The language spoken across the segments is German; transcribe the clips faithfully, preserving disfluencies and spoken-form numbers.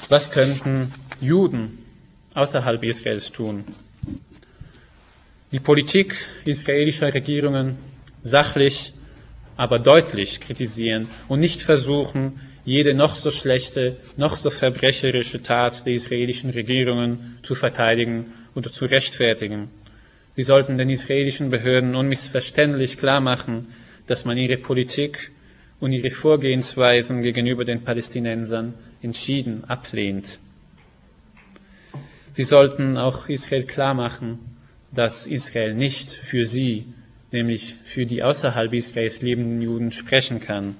Was könnten Juden außerhalb Israels tun? Die Politik israelischer Regierungen sachlich, aber deutlich kritisieren und nicht versuchen, jede noch so schlechte, noch so verbrecherische Tat der israelischen Regierungen zu verteidigen oder zu rechtfertigen. Sie sollten den israelischen Behörden unmissverständlich klarmachen, dass man ihre Politik und ihre Vorgehensweisen gegenüber den Palästinensern entschieden ablehnt. Sie sollten auch Israel klarmachen, dass Israel nicht für sie, nämlich für die außerhalb Israels lebenden Juden, sprechen kann.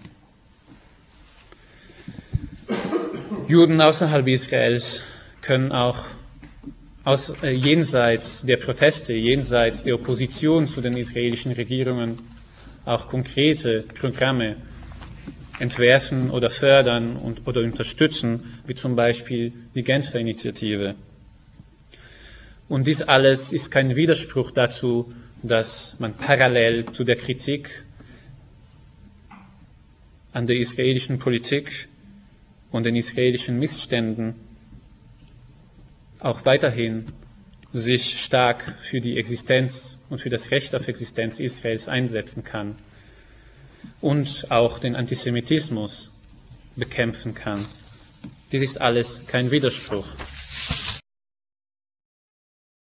Juden außerhalb Israels können auch aus, äh, jenseits der Proteste, jenseits der Opposition zu den israelischen Regierungen auch konkrete Programme entwerfen oder fördern und, oder unterstützen, wie zum Beispiel die Genfer Initiative. Und dies alles ist kein Widerspruch dazu, dass man parallel zu der Kritik an der israelischen Politik und den israelischen Missständen auch weiterhin sich stark für die Existenz und für das Recht auf Existenz Israels einsetzen kann und auch den Antisemitismus bekämpfen kann. Dies ist alles kein Widerspruch.